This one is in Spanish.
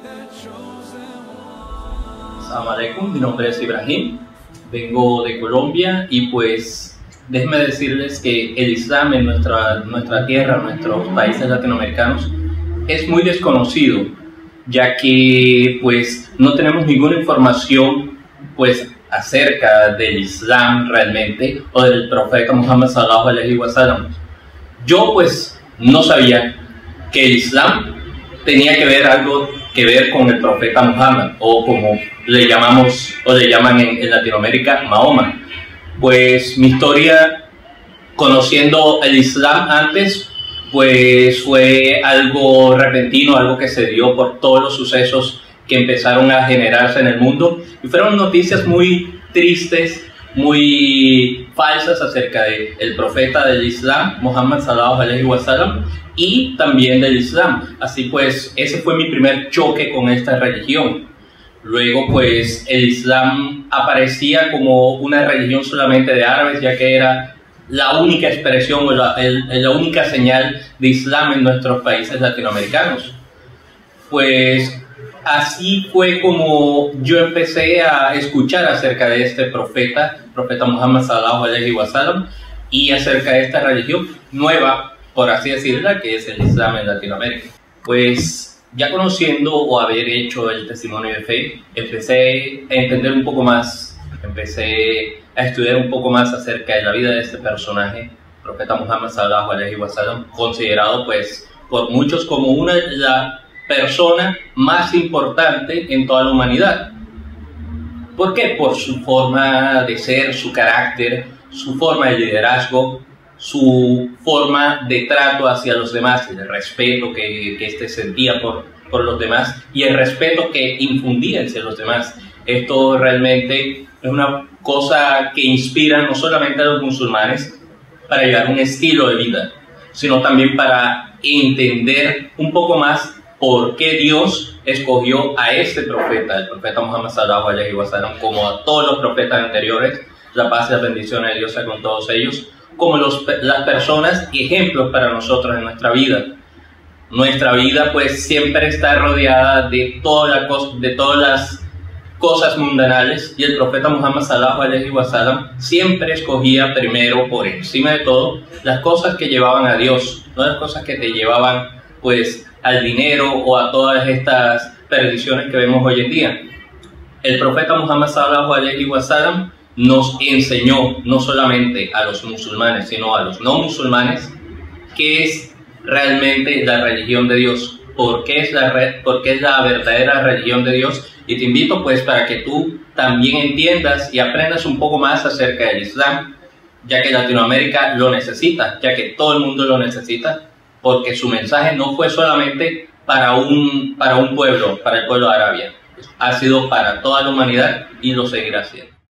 Assalamu alaikum, mi nombre es Ibrahim, vengo de Colombia y pues déjenme decirles que el Islam en nuestra tierra, en nuestros países latinoamericanos, es muy desconocido, ya que pues no tenemos ninguna información pues acerca del Islam realmente o del profeta Muhammad sallallahu alaihi wasallam. Yo pues no sabía que el Islam tenía algo que ver con el profeta Muhammad, o como le llamamos o le llaman en Latinoamérica, Mahoma. Pues mi historia conociendo el Islam antes pues fue algo repentino, algo que se dio por todos los sucesos que empezaron a generarse en el mundo, y fueron noticias muy tristes, muy falsas acerca del profeta del Islam, Muhammad sallallahu alaihi wasallam, y también del Islam. Así pues, ese fue mi primer choque con esta religión. Luego pues el Islam aparecía como una religión solamente de árabes, ya que era la única expresión o la única señal de Islam en nuestros países latinoamericanos. Pues así fue como yo empecé a escuchar acerca de este profeta Muhammad sallallahu alaihi wasallam, y acerca de esta religión nueva, por así decirla, que es el Islam en Latinoamérica. Pues ya conociendo o haber hecho el testimonio de fe, empecé a entender un poco más, empecé a estudiar un poco más acerca de la vida de este personaje, profeta Muhammad sallallahu alaihi wasallam, considerado pues por muchos como la persona más importante en toda la humanidad. ¿Por qué? Por su forma de ser, su carácter, su forma de liderazgo, su forma de trato hacia los demás, el respeto que éste sentía por los demás y el respeto que infundía hacia los demás. Esto realmente es una cosa que inspira no solamente a los musulmanes para llevar un estilo de vida, sino también para entender un poco más por qué Dios escogió a este profeta, el profeta Muhammad sallallahu alaihi wasallam, como a todos los profetas anteriores. La paz y la bendición de Dios sea con todos ellos, como las personas y ejemplos para nosotros en nuestra vida. Nuestra vida pues siempre está rodeada de todas las cosas mundanales, y el profeta Muhammad sallallahu alaihi wasallam siempre escogía primero, por encima de todo, las cosas que llevaban a Dios, no las cosas que te llevaban pues al dinero o a todas estas perdiciones que vemos hoy en día. El profeta Muhammad sallallahu alaihi wasallam nos enseñó no solamente a los musulmanes, sino a los no musulmanes, qué es realmente la religión de Dios, por qué es la verdadera religión de Dios. Y te invito pues para que tú también entiendas y aprendas un poco más acerca del Islam, ya que Latinoamérica lo necesita, ya que todo el mundo lo necesita, porque su mensaje no fue solamente para un pueblo, para el pueblo de Arabia, ha sido para toda la humanidad y lo seguirá siendo.